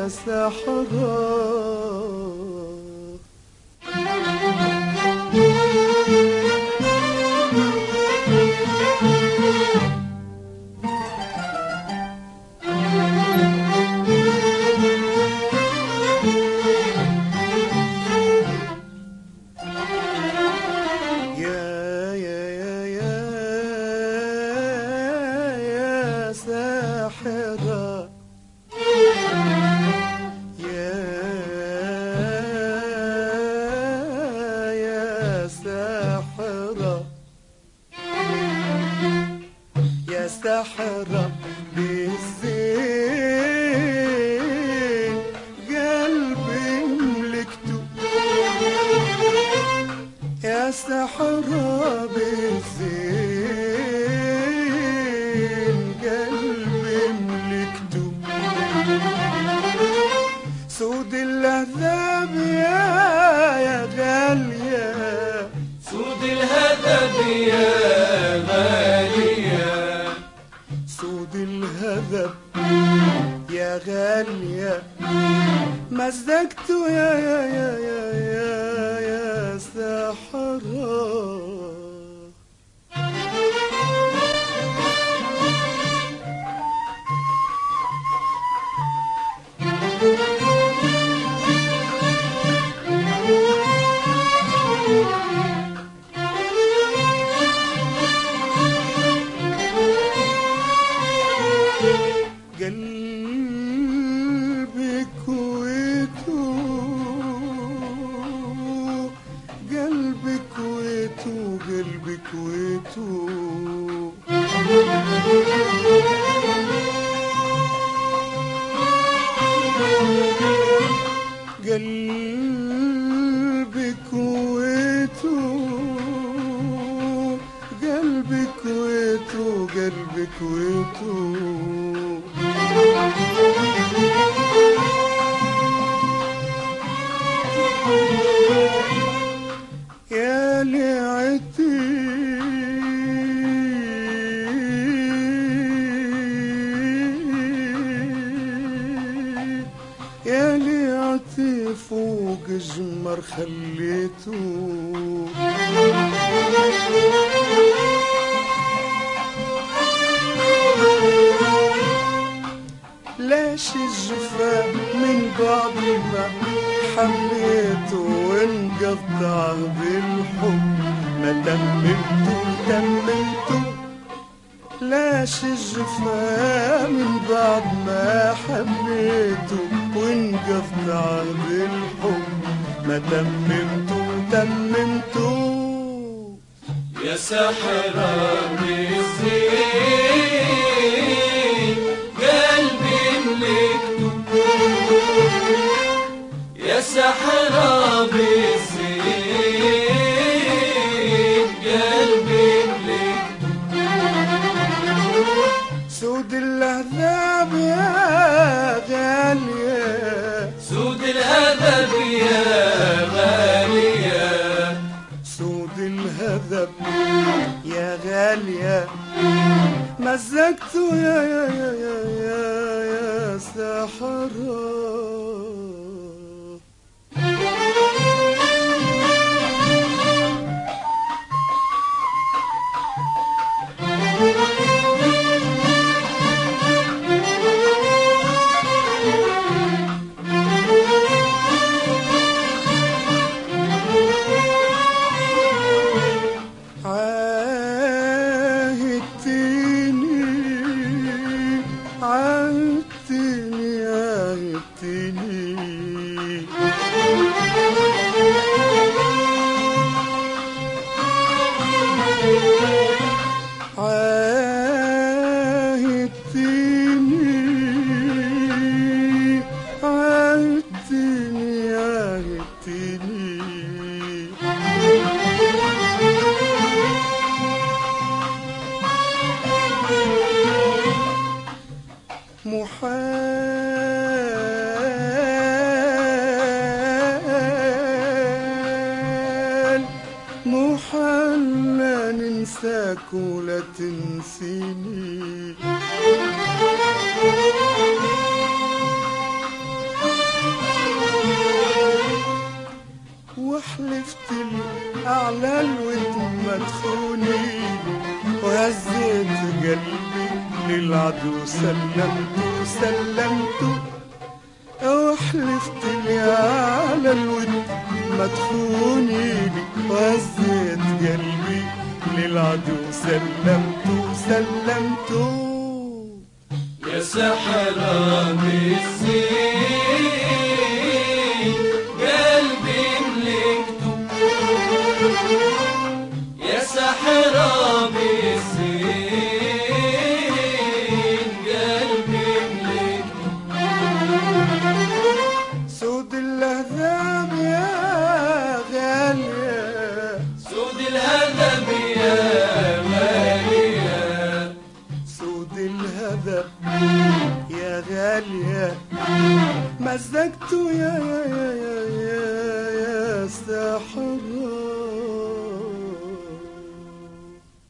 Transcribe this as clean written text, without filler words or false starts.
صحراء. سحرة بالزين قلبي ملكته، يا سحرة بالزين قلبي ملكته. سود اللهذاب يا غالية، سود الهدب يا غالية، سود الهذب يا غالية، مزجته يا سحراء. قلبي كويتو، قلبي كويتو، قلبي كويتو، قلبي كويتو، قلبي كويتو، قلبي كويتو. يا لعتي يا لعتي فوق جمر خليته، ليش الجفا من بعد ما حبيته وانقطع بالحب ما تممته. ليش الجفا من بعد ما حبيته وانقطع بالحب ما تممته. يا سحرة بالزين قلبي ملكته، يا سحرة بالزين قلبي ملكته. سود اللهذاب يا غالية، سود الهدب يا غالية، سود الهذب يا غالية، مزجته يا سحراء. محال لا ننساك ولا تنسيني. وحلفت لي أعلى الود ما تخوني، وهزيت قلبي للعدو سلمته. وحلفت لي على الود ما تخوني، وهزيت قلبي للعدو سلمته. يا سحرة بالسين قلبي ملكته، يا سحرة بالسين قلبي ملكته. سود الأهذاب يا غالية، سود الهدم يا غالية، سود الهذاب يا غالية، مزجته يا ساحرة